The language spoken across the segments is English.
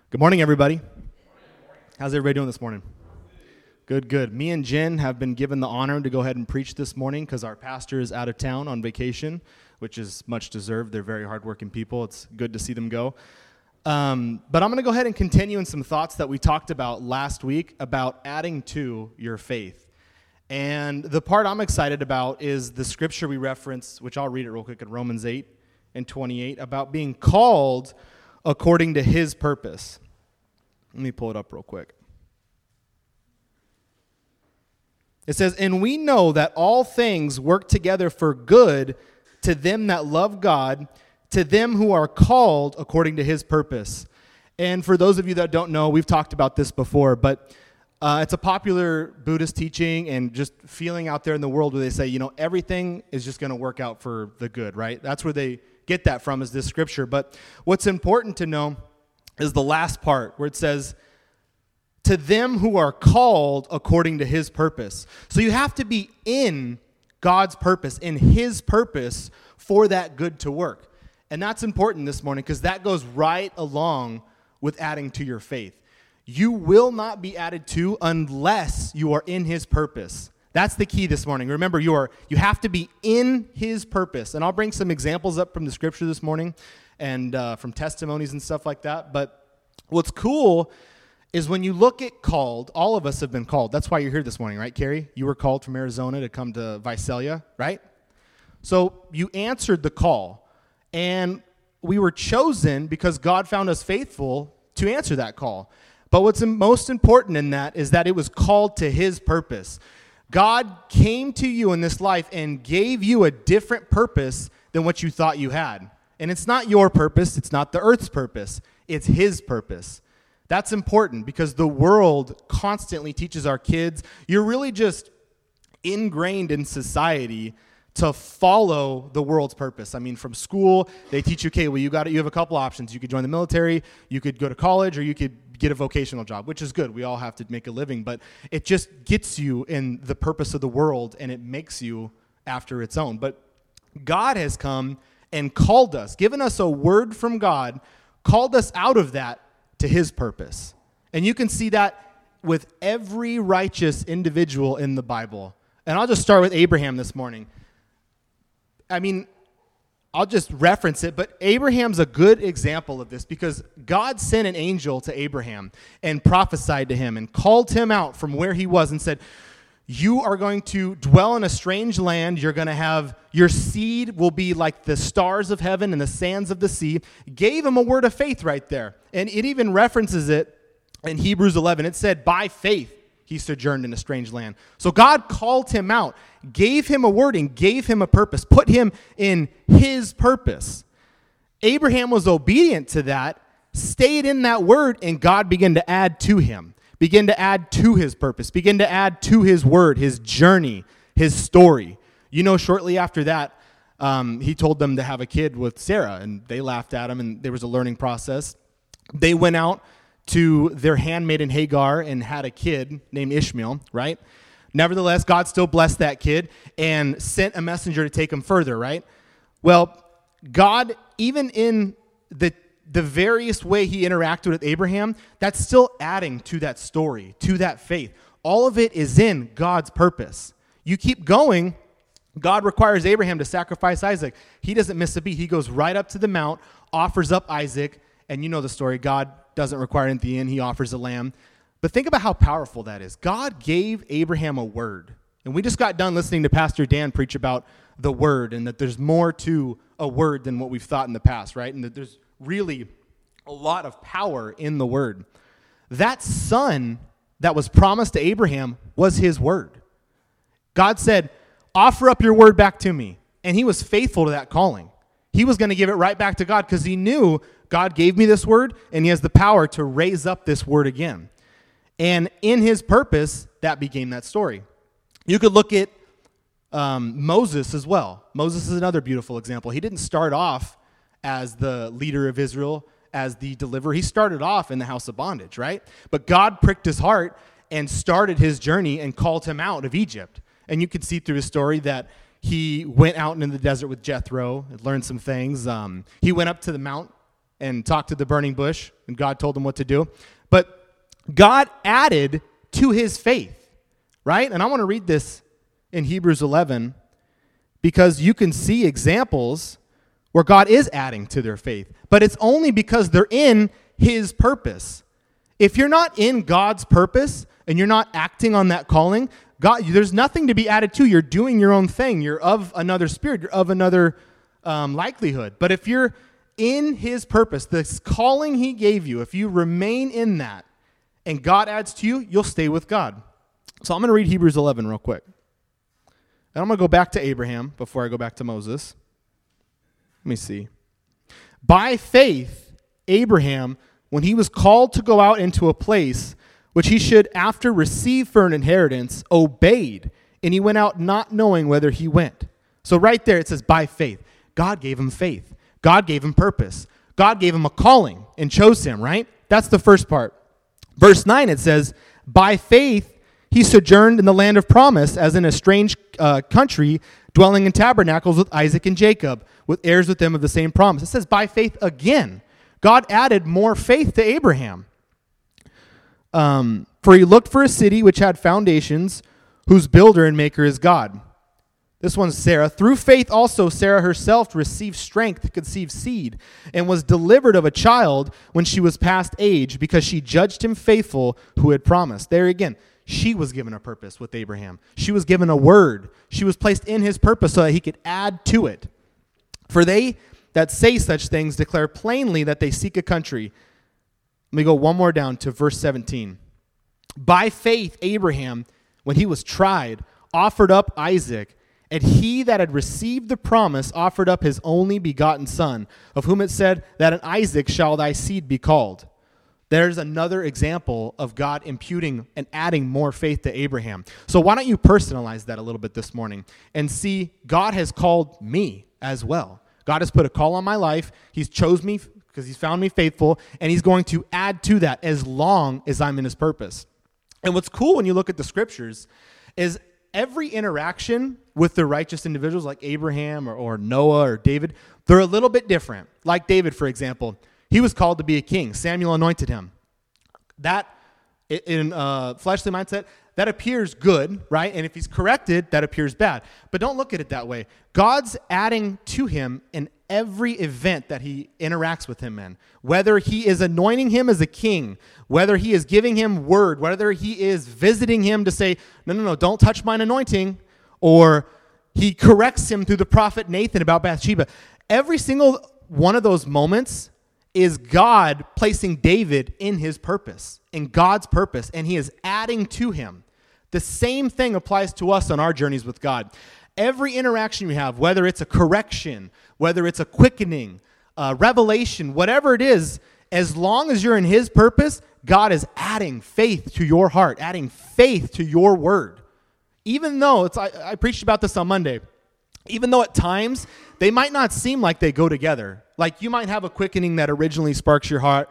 Good morning, everybody. How's everybody doing this morning? Good, good. Me and Jen have been given the honor to go ahead and preach this morning because our pastor is out of town on vacation, which is much deserved. They're very hardworking people. It's good to see them go. But I'm going to go ahead and continue in some thoughts that we talked about last week about adding to your faith. And the part I'm excited about is the scripture we reference, which I'll read it real quick in Romans 8 and 28, about being called according to his purpose. Let me pull it up real quick. It says, "And we know that all things work together for good to them that love God, to them who are called according to his purpose." And for those of you that don't know, we've talked about this before, but it's a popular Buddhist teaching and just feeling out there in the world where they say, everything is just going to work out for the good, right? That's where they get that from, is this scripture. But what's important to know is the last part where it says, to them who are called according to his purpose. So you have to be in God's purpose, in his purpose for that good to work. And that's important this morning because that goes right along with adding to your faith. You will not be added to unless you are in his purpose. That's the key this morning. Remember, you have to be in his purpose. And I'll bring some examples up from the scripture this morning and from testimonies and stuff like that. But what's cool is when you look at called, all of us have been called. That's why you're here this morning, right, Carrie? You were called from Arizona to come to Visalia, right? So you answered the call. And we were chosen because God found us faithful to answer that call. But what's most important in that is that it was called to his purpose. God came to you in this life and gave you a different purpose than what you thought you had. And it's not your purpose. It's not the earth's purpose. It's his purpose. That's important because the world constantly teaches our kids, you're really just ingrained in society to follow the world's purpose. I mean, from school, they teach you, okay, well, you have a couple options. You could join the military, you could go to college, or you could get a vocational job, which is good. We all have to make a living, but it just gets you in the purpose of the world, and it makes you after its own. But God has come and called us, given us a word from God, called us out of that to his purpose. And you can see that with every righteous individual in the Bible. And I'll just start with Abraham this morning. I mean, I'll just reference it, but Abraham's a good example of this because God sent an angel to Abraham and prophesied to him and called him out from where he was and said, you are going to dwell in a strange land. You're going to have, your seed will be like the stars of heaven and the sands of the sea. Gave him a word of faith right there. And it even references it in Hebrews 11. It said, by faith, he sojourned in a strange land. So God called him out, gave him a wording, gave him a purpose, put him in his purpose. Abraham was obedient to that, stayed in that word, and God began to add to him, begin to add to his purpose, begin to add to his word, his journey, his story. Shortly after that, he told them to have a kid with Sarah, and they laughed at him, and there was a learning process. They went out to their handmaiden Hagar and had a kid named Ishmael, right? Nevertheless, God still blessed that kid and sent a messenger to take him further, right? Well, God, even in the various way he interacted with Abraham, that's still adding to that story, to that faith. All of it is in God's purpose. You keep going, God requires Abraham to sacrifice Isaac. He doesn't miss a beat. He goes right up to the mount, offers up Isaac, and you know the story. God doesn't require it at the end. He offers a lamb. But think about how powerful that is. God gave Abraham a word. And we just got done listening to Pastor Dan preach about the word and that there's more to a word than what we've thought in the past, right? And that there's really a lot of power in the word. That son that was promised to Abraham was his word. God said, offer up your word back to me. And he was faithful to that calling. He was going to give it right back to God because he knew God gave me this word and he has the power to raise up this word again. And in his purpose, that became that story. You could look at Moses as well. Moses is another beautiful example. He didn't start off as the leader of Israel, as the deliverer. He started off in the house of bondage, right? But God pricked his heart and started his journey and called him out of Egypt. And you can see through his story that he went out into the desert with Jethro and learned some things. He went up to the Mount and talked to the burning bush, and God told him what to do. But God added to his faith, right? And I want to read this in Hebrews 11 because you can see examples where God is adding to their faith. But it's only because they're in his purpose. If you're not in God's purpose and you're not acting on that calling, there's nothing to be added to. You're doing your own thing. You're of another spirit. You're of another likelihood. But if you're in his purpose, this calling he gave you, if you remain in that and God adds to you, you'll stay with God. So I'm going to read Hebrews 11 real quick. And I'm going to go back to Abraham before I go back to Moses. Let me see. By faith, Abraham, when he was called to go out into a place which he should after receive for an inheritance, obeyed, and he went out not knowing whither he went. So right there it says by faith. God gave him faith. God gave him purpose. God gave him a calling and chose him, right? That's the first part. Verse 9 it says, by faith he sojourned in the land of promise as in a strange country, dwelling in tabernacles with Isaac and Jacob, with heirs with them of the same promise. It says by faith again. God added more faith to Abraham. For he looked for a city which had foundations, whose builder and maker is God. This one's Sarah. Through faith also Sarah herself received strength to conceive seed, and was delivered of a child when she was past age, because she judged him faithful who had promised. There again, she was given a purpose with Abraham. She was given a word. She was placed in his purpose so that he could add to it. For they that say such things declare plainly that they seek a country. Let me go one more down to verse 17. By faith, Abraham, when he was tried, offered up Isaac, and he that had received the promise offered up his only begotten son, of whom it said that in Isaac shall thy seed be called. There's another example of God imputing and adding more faith to Abraham. So why don't you personalize that a little bit this morning and see God has called me as well. God has put a call on my life. He's chose me because he's found me faithful, and he's going to add to that as long as I'm in his purpose. And what's cool when you look at the scriptures is every interaction with the righteous individuals like Abraham or Noah or David, they're a little bit different. Like David, for example, he was called to be a king. Samuel anointed him. That, in fleshly mindset, that appears good, right? And if he's corrected, that appears bad. But don't look at it that way. God's adding to him in every event that he interacts with him in. Whether he is anointing him as a king, whether he is giving him word, whether he is visiting him to say, no, don't touch mine anointing, or he corrects him through the prophet Nathan about Bathsheba. Every single one of those moments is God placing David in his purpose, in God's purpose, and he is adding to him. The same thing applies to us on our journeys with God. Every interaction we have, whether it's a correction, whether it's a quickening, revelation, whatever it is, as long as you're in his purpose, God is adding faith to your heart, adding faith to your word. Even though, I preached about this on Monday, even though at times they might not seem like they go together. Like you might have a quickening that originally sparks your heart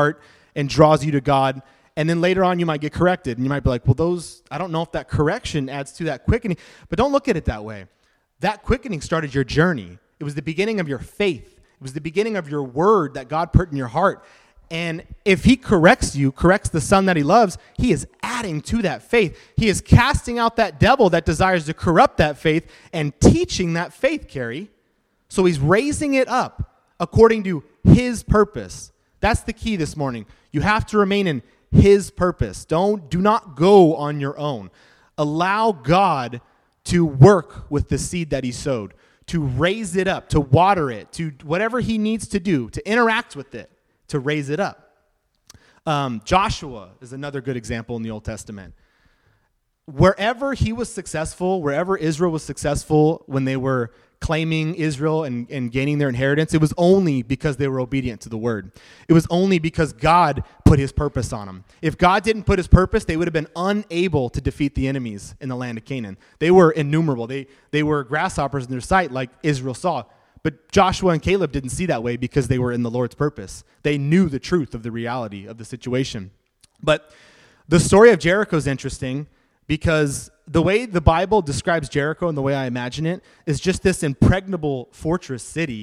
and draws you to God, and then later on you might get corrected, and you might be like, well, I don't know if that correction adds to that quickening. But don't look at it that way. That quickening started your journey. It was the beginning of your faith. It was the beginning of your word that God put in your heart. And if he corrects the son that he loves, he is adding to that faith. He is casting out that devil that desires to corrupt that faith and teaching that faith, Carrie. So he's raising it up according to his purpose. That's the key this morning. You have to remain in his purpose. Do not go on your own. Allow God to work with the seed that he sowed, to raise it up, to water it, to whatever he needs to do, to interact with it, to raise it up. Joshua is another good example in the Old Testament. Wherever he was successful, wherever Israel was successful when they were claiming Israel and gaining their inheritance, it was only because they were obedient to the word. It was only because God put his purpose on them. If God didn't put his purpose, they would have been unable to defeat the enemies in the land of Canaan. They were innumerable. They were grasshoppers in their sight, like Israel saw. But Joshua and Caleb didn't see that way because they were in the Lord's purpose. They knew the truth of the reality of the situation. But the story of Jericho is interesting because the way the Bible describes Jericho and the way I imagine it is just this impregnable fortress city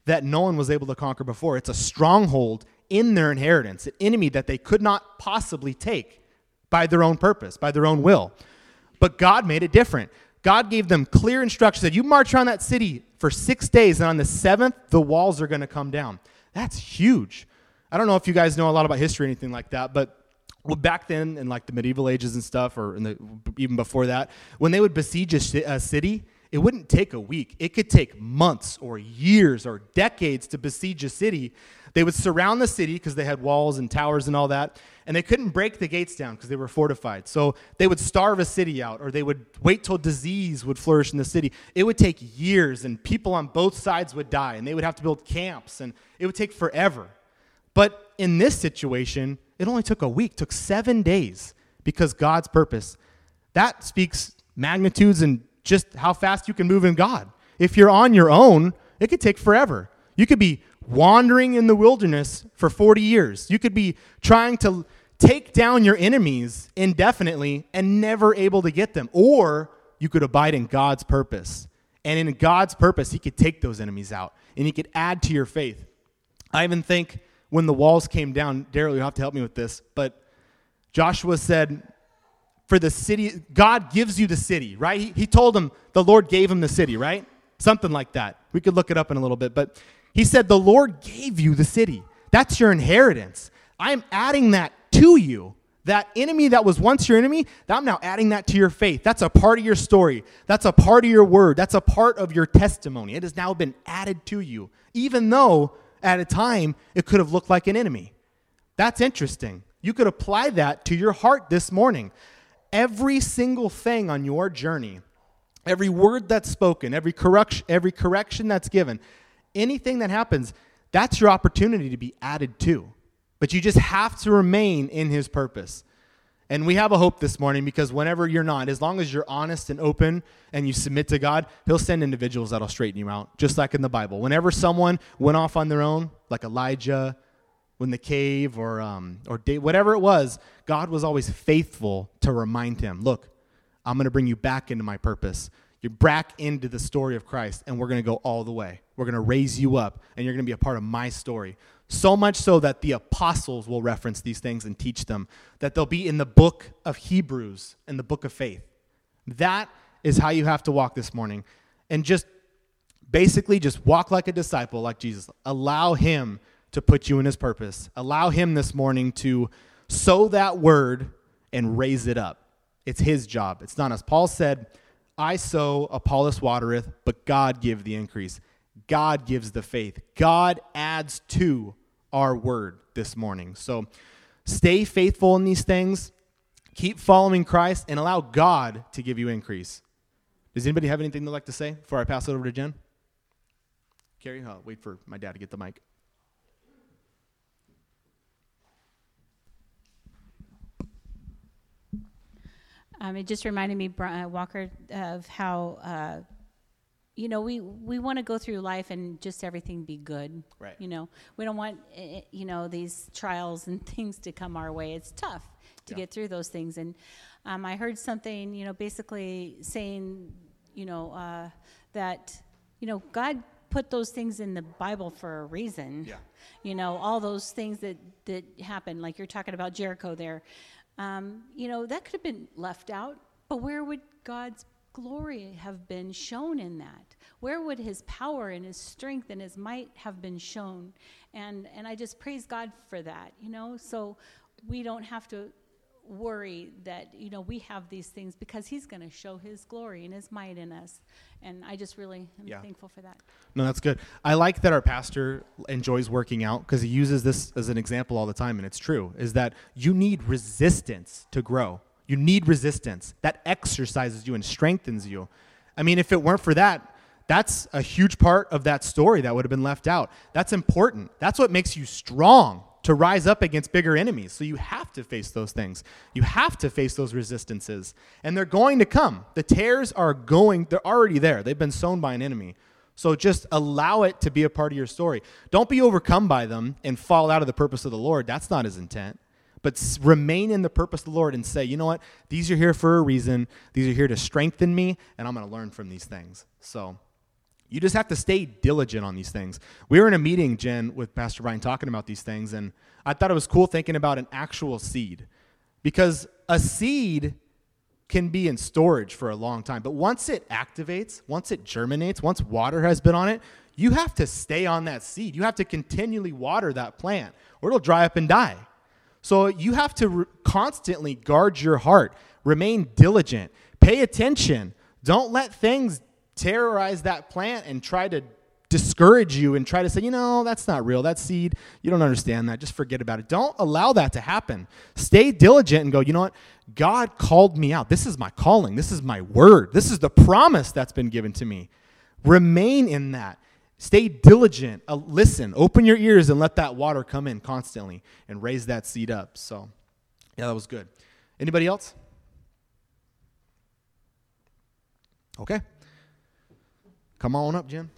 that no one was able to conquer before. It's a stronghold in their inheritance, an enemy that they could not possibly take by their own purpose, by their own will. But God made it different. God gave them clear instructions that you march around that city for 6 days, and on the 7th, the walls are going to come down. That's huge. I don't know if you guys know a lot about history or anything like that, but back then in like the medieval ages and stuff, or even before that, when they would besiege a city, it wouldn't take a week. It could take months or years or decades to besiege a city. They would surround the city because they had walls and towers and all that, and they couldn't break the gates down because they were fortified. So they would starve a city out, or they would wait till disease would flourish in the city. It would take years, and people on both sides would die, and they would have to build camps, and it would take forever. But in this situation, it only took a week, took 7 days, because God's purpose. That speaks magnitudes and just how fast you can move in God. If you're on your own, it could take forever. You could be wandering in the wilderness for 40 years. You could be trying to take down your enemies indefinitely and never able to get them. Or you could abide in God's purpose. And in God's purpose, he could take those enemies out, and he could add to your faith. I even think when the walls came down, Daryl, you'll have to help me with this, but Joshua said, for the city, God gives you the city, right? He told him the Lord gave him the city, right? Something like that. We could look it up in a little bit, but he said the Lord gave you the city. That's your inheritance. I'm adding that to you. That enemy that was once your enemy, I'm now adding that to your faith. That's a part of your story. That's a part of your word. That's a part of your testimony. It has now been added to you, even though at a time it could have looked like an enemy. That's interesting. You could apply that to your heart this morning. Every single thing on your journey, every word that's spoken, every correction that's given, anything that happens, that's your opportunity to be added to. But you just have to remain in his purpose. And we have a hope this morning, because whenever you're not, as long as you're honest and open and you submit to God, he'll send individuals that'll straighten you out, just like in the Bible. Whenever someone went off on their own, like Elijah, in the cave, or whatever it was, God was always faithful to remind him, look, I'm going to bring you back into my purpose. You're back into the story of Christ, and we're going to go all the way. We're going to raise you up, and you're going to be a part of my story. So much so that the apostles will reference these things and teach them, that they'll be in the book of Hebrews and the book of faith. That is how you have to walk this morning. And just basically just walk like a disciple, like Jesus. Allow him to put you in his purpose. Allow him this morning to sow that word and raise it up. It's his job. It's not us. Paul said, I sow, Apollos watereth, but God give the increase. God gives the faith. God adds to our word this morning. So stay faithful in these things. Keep following Christ and allow God to give you increase. Does anybody have anything they'd like to say before I pass it over to Jen? Carrie, I'll wait for my dad to get the mic. It just reminded me, Walker, of how, we want to go through life and just everything be good. Right. We don't want, these trials and things to come our way. It's tough to get through those things. And I heard something, basically saying, that, God put those things in the Bible for a reason. Yeah. All those things that happen, like you're talking about Jericho there. That could have been left out, but where would God's glory have been shown in that? Where would his power and his strength and his might have been shown? And I just praise God for that, so we don't have to worry that, we have these things, because he's going to show his glory and his might in us. And I just really am thankful for that. No, that's good. I like that our pastor enjoys working out, because he uses this as an example all the time, and it's true, is that you need resistance to grow. You need resistance. That exercises you and strengthens you. I mean, if it weren't for that, that's a huge part of that story that would have been left out. That's important. That's what makes you strong to rise up against bigger enemies. So you have to face those things. You have to face those resistances. And they're going to come. The tares they're already there. They've been sown by an enemy. So just allow it to be a part of your story. Don't be overcome by them and fall out of the purpose of the Lord. That's not his intent. But remain in the purpose of the Lord and say, you know what? These are here for a reason. These are here to strengthen me, and I'm going to learn from these things. So You just have to stay diligent on these things. We were in a meeting, Jen, with Pastor Brian talking about these things, and I thought it was cool thinking about an actual seed. Because a seed can be in storage for a long time, but once it activates, once it germinates, once water has been on it, you have to stay on that seed. You have to continually water that plant, or it'll dry up and die. So you have to constantly guard your heart, remain diligent, pay attention. Don't let things terrorize that plant and try to discourage you and try to say, that's not real. That seed, you don't understand that. Just forget about it. Don't allow that to happen. Stay diligent and go, you know what? God called me out. This is my calling. This is my word. This is the promise that's been given to me. Remain in that. Stay diligent. Listen. Open your ears and let that water come in constantly and raise that seed up. So, yeah, that was good. Anybody else? Okay. Come on up, Jim.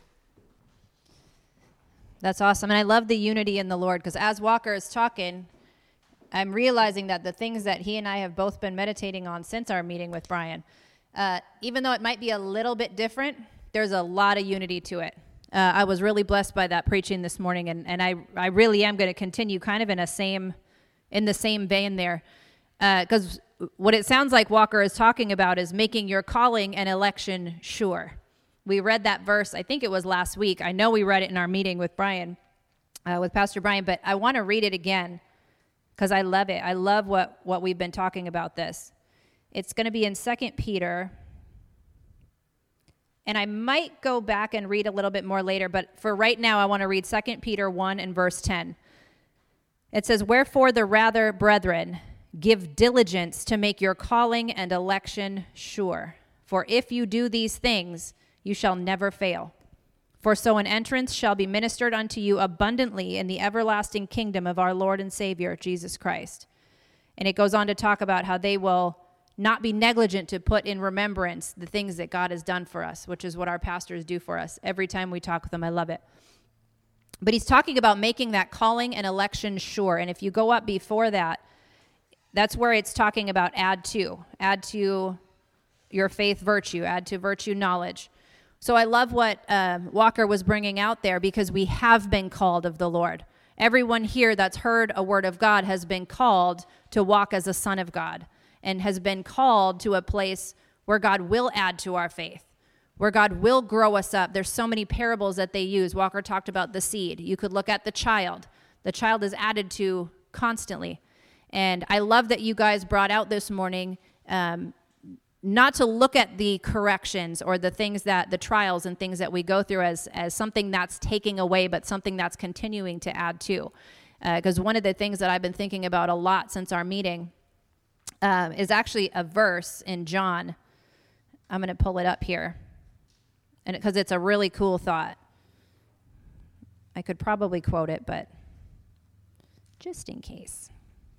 That's awesome. And I love the unity in the Lord, because as Walker is talking, I'm realizing that the things that he and I have both been meditating on since our meeting with Brian, even though it might be a little bit different, there's a lot of unity to it. I was really blessed by that preaching this morning, and I really am going to continue kind of in the same vein there, because what it sounds like Walker is talking about is making your calling and election sure. We read that verse, I think it was last week. I know we read it in our meeting with Brian, with Pastor Brian, but I want to read it again because I love it. I love what we've been talking about this. It's going to be in 2 Peter, and I might go back and read a little bit more later, but for right now I want to read 2 Peter 1 and verse 10. It says, "Wherefore the rather, brethren, give diligence to make your calling and election sure. For if you do these things, you shall never fail. For so an entrance shall be ministered unto you abundantly in the everlasting kingdom of our Lord and Savior, Jesus Christ." And it goes on to talk about how they will not be negligent to put in remembrance the things that God has done for us, which is what our pastors do for us every time we talk with them. I love it. But he's talking about making that calling and election sure. And if you go up before that, that's where it's talking about add to your faith virtue, add to virtue knowledge. So I love what Walker was bringing out there, because we have been called of the Lord. Everyone here that's heard a word of God has been called to walk as a son of God, and has been called to a place where God will add to our faith, where God will grow us up. There's so many parables that they use. Walker talked about the seed. You could look at the child. The child is added to constantly. And I love that you guys brought out this morning not to look at the corrections or the things that the trials and things that we go through as something that's taking away, but something that's continuing to add to. Because one of the things that I've been thinking about a lot since our meeting is actually a verse in John. I'm going to pull it up here, and because it's a really cool thought. I could probably quote it, but just in case.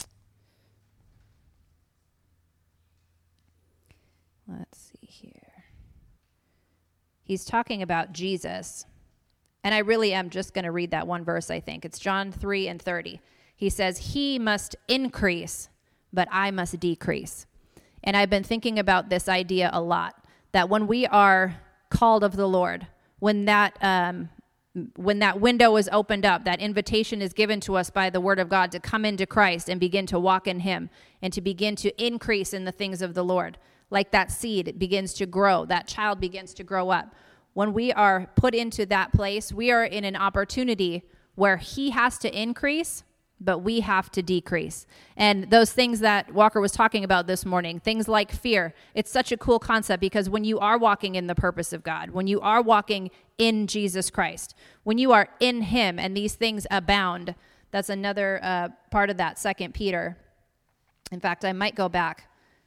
Let's see here. He's talking about Jesus, and I really am just going to read that one verse, I think. It's John 3 and 30. He says, "He must increase, but I must decrease." And I've been thinking about this idea a lot, that when we are called of the Lord, when that window is opened up, that invitation is given to us by the word of God to come into Christ and begin to walk in him and to begin to increase in the things of the Lord. Like that seed, it begins to grow. That child begins to grow up. When we are put into that place, we are in an opportunity where he has to increase, but we have to decrease. And those things that Walker was talking about this morning, things like fear, it's such a cool concept, because when you are walking in the purpose of God, when you are walking in Jesus Christ, when you are in him and these things abound, that's another part of that 2 Peter. In fact, I might go back.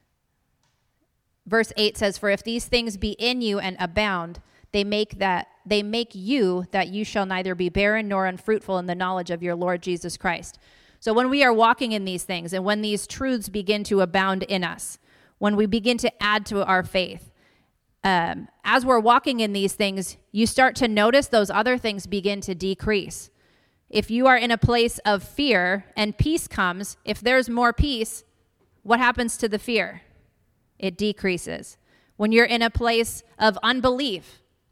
Verse 8 says, "For if these things be in you and abound, they make you that you shall neither be barren nor unfruitful in the knowledge of your Lord Jesus Christ." So when we are walking in these things, and when these truths begin to abound in us, when we begin to add to our faith, as we're walking in these things, you start to notice those other things begin to decrease. If you are in a place of fear and peace comes, if there's more peace, what happens to the fear? It decreases. When you're in a place of unbelief,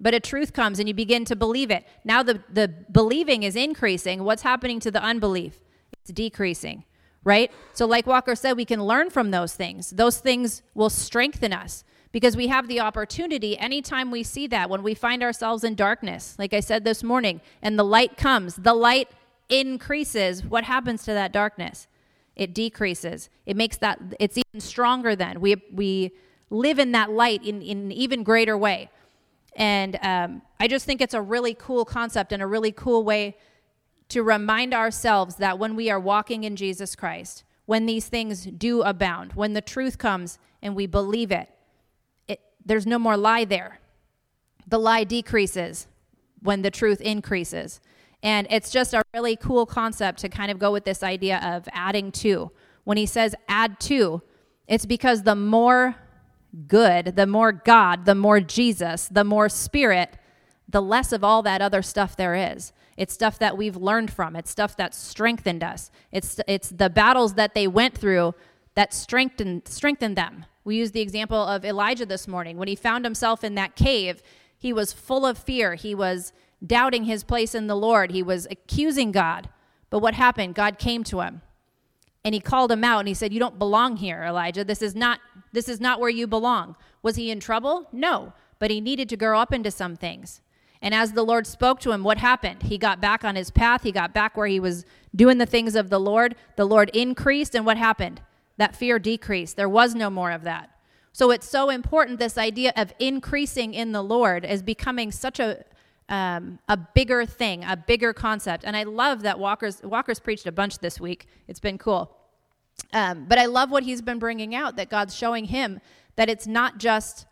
But a truth comes and you begin to believe it. Now the believing is increasing. What's happening to the unbelief? It's decreasing, right? So like Walker said, we can learn from those things. Those things will strengthen us because we have the opportunity anytime we see that, when we find ourselves in darkness, like I said this morning, and the light comes, the light increases. What happens to that darkness? It decreases. It makes that, it's even stronger then. We live in that light in an even greater way. And I just think it's a really cool concept and a really cool way to remind ourselves that when we are walking in Jesus Christ, when these things do abound, when the truth comes and we believe it, there's no more lie there. The lie decreases when the truth increases. And it's just a really cool concept to kind of go with this idea of adding to. When he says add to, it's because the more good, the more God, the more Jesus, the more Spirit, the less of all that other stuff there is. It's stuff that we've learned from. It's stuff that strengthened us. It's the battles that they went through that strengthened them. We used the example of Elijah this morning. When he found himself in that cave, he was full of fear. He was doubting his place in the Lord. He was accusing God. But what happened? God came to him and he called him out and he said, "You don't belong here, Elijah. This is not where you belong." Was he in trouble? No, but he needed to grow up into some things. And as the Lord spoke to him, what happened? He got back on his path. He got back where he was doing the things of the Lord. The Lord increased, and what happened? That fear decreased. There was no more of that. So it's so important, this idea of increasing in the Lord is becoming such a bigger thing, a bigger concept. And I love that Walker's preached a bunch this week. It's been cool. But I love what he's been bringing out, that God's showing him that it's not just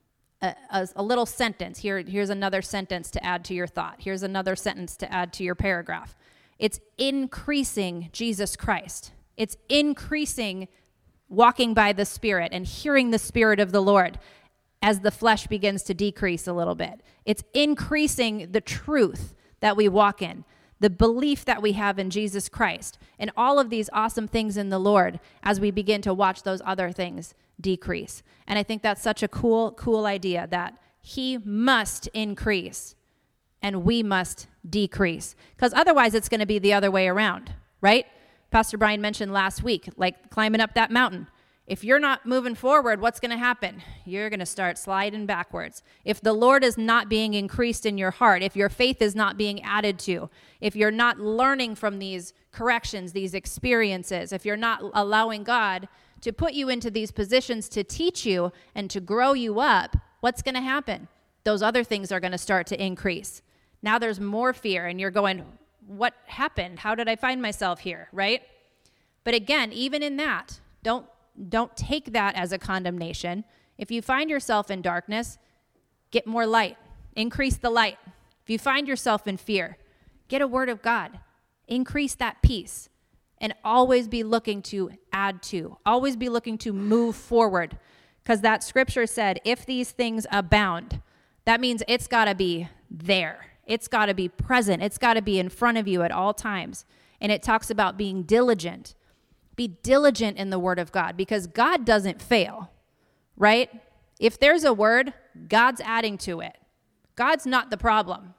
a little sentence. Here's another sentence to add to your thought. Here's another sentence to add to your paragraph. It's increasing Jesus Christ. It's increasing walking by the Spirit and hearing the Spirit of the Lord as the flesh begins to decrease a little bit. It's increasing the truth that we walk in, the belief that we have in Jesus Christ, and all of these awesome things in the Lord as we begin to watch those other things decrease. And I think that's such a cool idea, that he must increase and we must decrease. Because otherwise it's going to be the other way around, right? Pastor Brian mentioned last week, like climbing up that mountain. If you're not moving forward, what's going to happen? You're going to start sliding backwards. If the Lord is not being increased in your heart, if your faith is not being added to, if you're not learning from these corrections, these experiences, if you're not allowing God to put you into these positions to teach you and to grow you up, what's going to happen? Those other things are going to start to increase. Now there's more fear and you're going, what happened? How did I find myself here, right? But again, even in that, don't take that as a condemnation. If you find yourself in darkness, get more light. Increase the light. If you find yourself in fear, get a word of God. Increase that peace. And always be looking to add to. Always be looking to move forward. Because that scripture said, if these things abound, that means it's got to be there. It's got to be present. It's got to be in front of you at all times. And it talks about being diligent. Be diligent in the word of God, because God doesn't fail, right? If there's a word, God's adding to it. God's not the problem.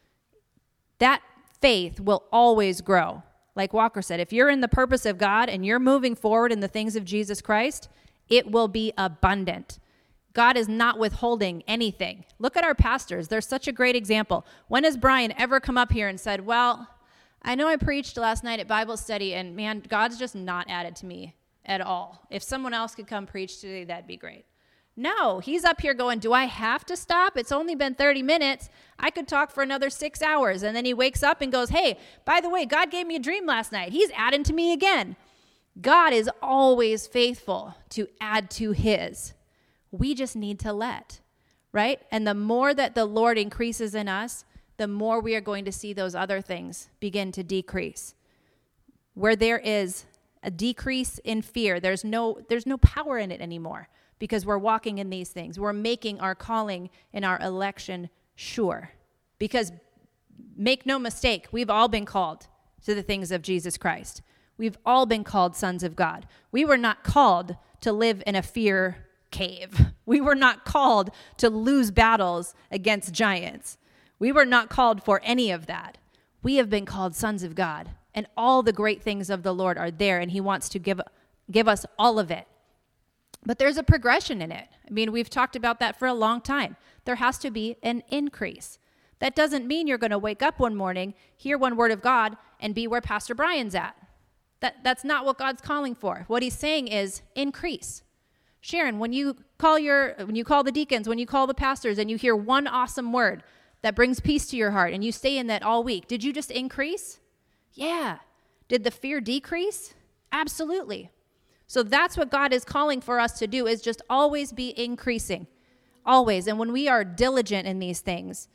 That faith will always grow. Like Walker said, if you're in the purpose of God and you're moving forward in the things of Jesus Christ, it will be abundant. God is not withholding anything. Look at our pastors. They're such a great example. When has Brian ever come up here and said, well, I know I preached last night at Bible study, and man, God's just not added to me at all. If someone else could come preach today, that'd be great. No, he's up here going, do I have to stop? It's only been 30 minutes. I could talk for another 6 hours. And then he wakes up and goes, hey, by the way, God gave me a dream last night. He's adding to me again. God is always faithful to add to his. We just need to let, right? And the more that the Lord increases in us, the more we are going to see those other things begin to decrease. Where there is a decrease in fear, there's no power in it anymore, because we're walking in these things. We're making our calling and our election sure. Because make no mistake, we've all been called to the things of Jesus Christ. We've all been called sons of God. We were not called to live in a fear cave. We were not called to lose battles against giants. We were not called for any of that. We have been called sons of God, and all the great things of the Lord are there, and he wants to give us all of it. But there's a progression in it. I mean, we've talked about that for a long time. There has to be an increase. That doesn't mean you're going to wake up one morning, hear one word of God, and be where Pastor Brian's at. That's not what God's calling for. What he's saying is increase. Sharon, when you call the deacons, when you call the pastors, and you hear one awesome word that brings peace to your heart, and you stay in that all week, did you just increase? Yeah. Did the fear decrease? Absolutely. So that's what God is calling for us to do, is just always be increasing. Always. And when we are diligent in these things,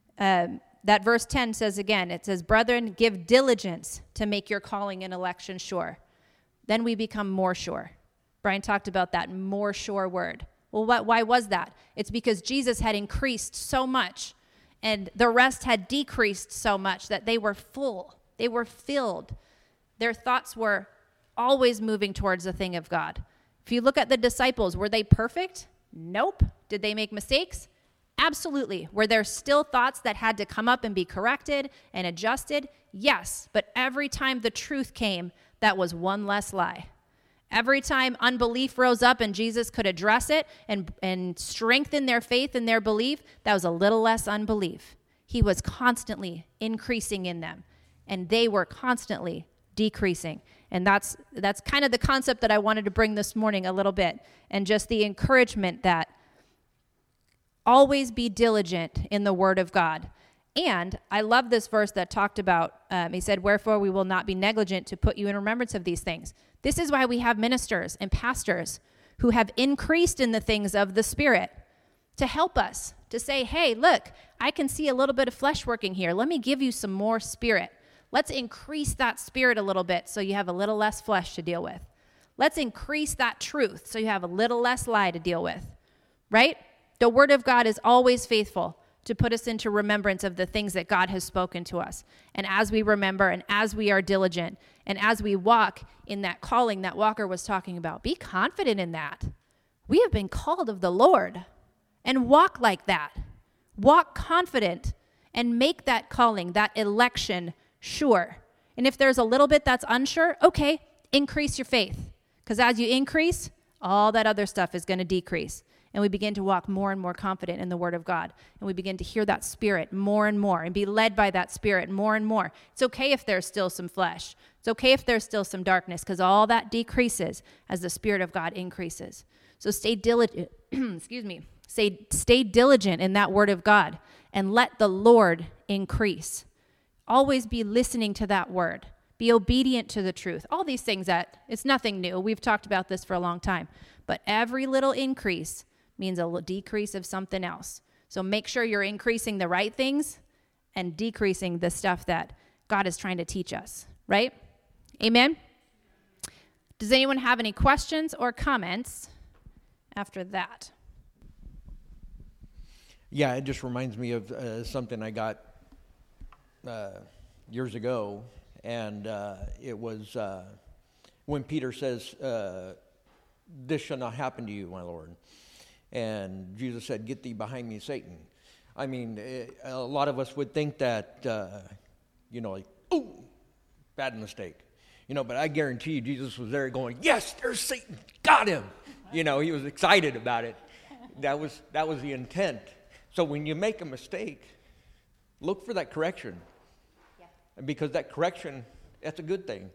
that verse 10 says again, it says, brethren, give diligence to make your calling and election sure. Then we become more sure. Brian talked about that more sure word. Well, why was that? It's because Jesus had increased so much, and the rest had decreased so much that they were full. They were filled. Their thoughts were always moving towards the thing of God. If you look at the disciples, were they perfect? Nope. Did they make mistakes? Absolutely. Were there still thoughts that had to come up and be corrected and adjusted? Yes. But every time the truth came, that was one less lie. Every time unbelief rose up and Jesus could address it and strengthen their faith and their belief, that was a little less unbelief. He was constantly increasing in them, and they were constantly decreasing. And that's kind of the concept that I wanted to bring this morning a little bit, and just the encouragement that always be diligent in the word of God. And I love this verse that talked about, he said, wherefore we will not be negligent to put you in remembrance of these things. This is why we have ministers and pastors who have increased in the things of the Spirit to help us, to say, hey, look, I can see a little bit of flesh working here. Let me give you some more Spirit. Let's increase that Spirit a little bit so you have a little less flesh to deal with. Let's increase that truth so you have a little less lie to deal with, right? The Word of God is always faithful to put us into remembrance of the things that God has spoken to us. And as we remember, and as we are diligent, and as we walk in that calling that Walker was talking about, be confident in that. We have been called of the Lord, and walk like that. Walk confident and make that calling, that election, sure. And if there's a little bit that's unsure, okay, increase your faith. Because as you increase, all that other stuff is going to decrease. And we begin to walk more and more confident in the Word of God. And we begin to hear that Spirit more and more and be led by that Spirit more and more. It's okay if there's still some flesh. It's okay if there's still some darkness, because all that decreases as the Spirit of God increases. So stay diligent, stay diligent in that Word of God and let the Lord increase. Always be listening to that Word. Be obedient to the truth. All these things it's nothing new. We've talked about this for a long time. But every little increase means a decrease of something else. So make sure you're increasing the right things and decreasing the stuff that God is trying to teach us, right? Amen? Does anyone have any questions or comments after that? Yeah, it just reminds me of something I got years ago, and it was when Peter says, this shall not happen to you, my Lord. And Jesus said, get thee behind me, Satan. I mean, a lot of us would think that, like, oh, bad mistake. But I guarantee you Jesus was there going, yes, there's Satan, got him. He was excited about it. That was the intent. So when you make a mistake, look for that correction. Yeah. Because that correction, that's a good thing.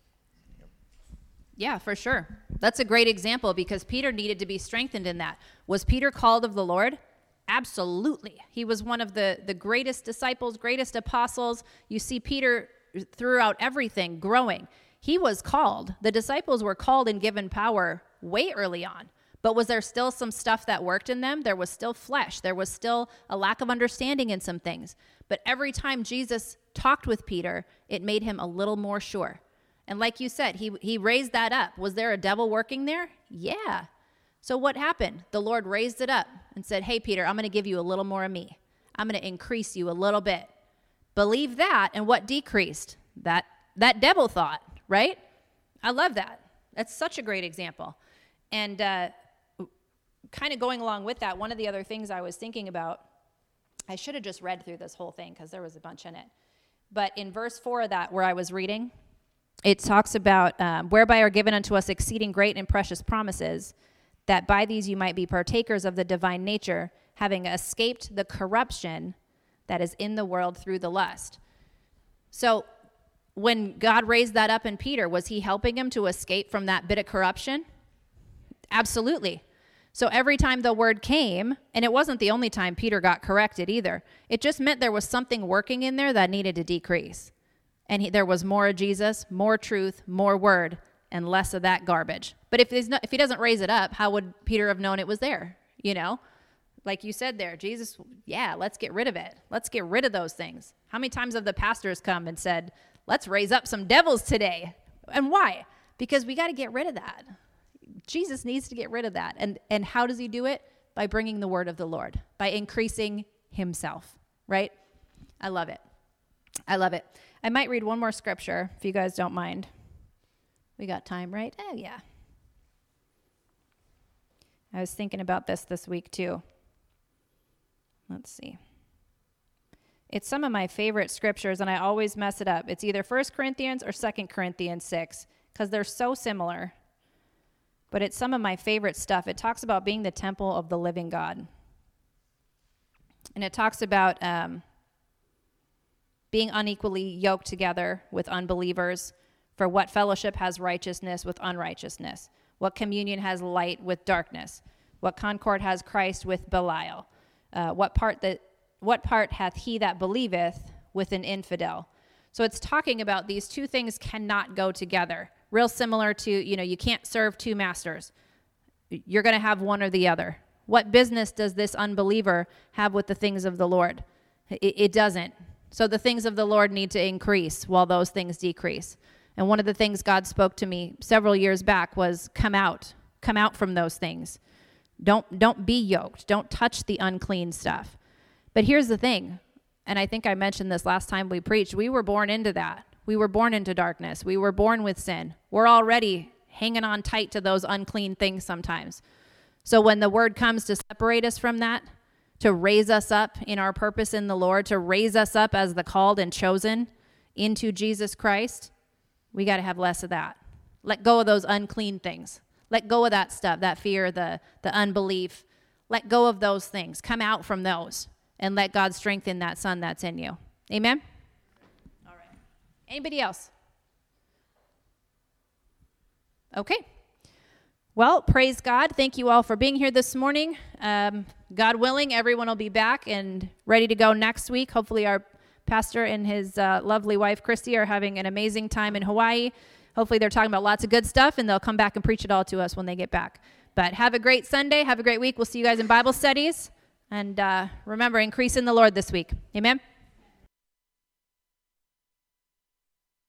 Yeah, for sure. That's a great example, because Peter needed to be strengthened in that. Was Peter called of the Lord? Absolutely. He was one of the greatest disciples, greatest apostles. You see Peter throughout everything growing. He was called. The disciples were called and given power way early on. But was there still some stuff that worked in them? There was still flesh. There was still a lack of understanding in some things. But every time Jesus talked with Peter, it made him a little more sure. And like you said, he raised that up. Was there a devil working there? Yeah. So what happened? The Lord raised it up and said, hey, Peter, I'm going to give you a little more of me. I'm going to increase you a little bit. Believe that, and what decreased? That devil thought, right? I love that. That's such a great example. And kind of going along with that, one of the other things I was thinking about, I should have just read through this whole thing because there was a bunch in it. But in verse 4 of that, where I was reading, it talks about whereby are given unto us exceeding great and precious promises, that by these you might be partakers of the divine nature, having escaped the corruption that is in the world through the lust. So when God raised that up in Peter, was he helping him to escape from that bit of corruption? Absolutely. So every time the word came, and it wasn't the only time Peter got corrected either, it just meant there was something working in there that needed to decrease. And there was more of Jesus, more truth, more word, and less of that garbage. But if he doesn't raise it up, how would Peter have known it was there? You know, like you said there, Jesus, yeah, let's get rid of it. Let's get rid of those things. How many times have the pastors come and said, let's raise up some devils today? And why? Because we got to get rid of that. Jesus needs to get rid of that. And how does he do it? By bringing the word of the Lord, by increasing himself, right? I love it. I love it. I might read one more scripture if you guys don't mind. We got time, right? Oh, yeah. I was thinking about this week too. Let's see. It's some of my favorite scriptures, and I always mess it up. It's either 1 Corinthians or 2 Corinthians 6, because they're so similar. But it's some of my favorite stuff. It talks about being the temple of the living God. And it talks about being unequally yoked together with unbelievers. For what fellowship has righteousness with unrighteousness? What communion has light with darkness? What concord has Christ with Belial? What part hath he that believeth with an infidel? So it's talking about these two things cannot go together. Real similar to, you can't serve two masters. You're going to have one or the other. What business does this unbeliever have with the things of the Lord? It doesn't. So the things of the Lord need to increase while those things decrease. And one of the things God spoke to me several years back was come out from those things. Don't be yoked. Don't touch the unclean stuff. But here's the thing, and I think I mentioned this last time we preached, we were born into that. We were born into darkness. We were born with sin. We're already hanging on tight to those unclean things sometimes. So when the word comes to separate us from that, to raise us up in our purpose in the Lord, to raise us up as the called and chosen into Jesus Christ, we got to have less of that. Let go of those unclean things. Let go of that stuff, that fear, the unbelief. Let go of those things. Come out from those and let God strengthen that son that's in you. Amen? All right. Anybody else? Okay. Well, praise God. Thank you all for being here this morning. God willing, everyone will be back and ready to go next week. Hopefully our pastor and his lovely wife, Christy, are having an amazing time in Hawaii. Hopefully they're talking about lots of good stuff, and they'll come back and preach it all to us when they get back. But have a great Sunday. Have a great week. We'll see you guys in Bible studies. And remember, increase in the Lord this week. Amen.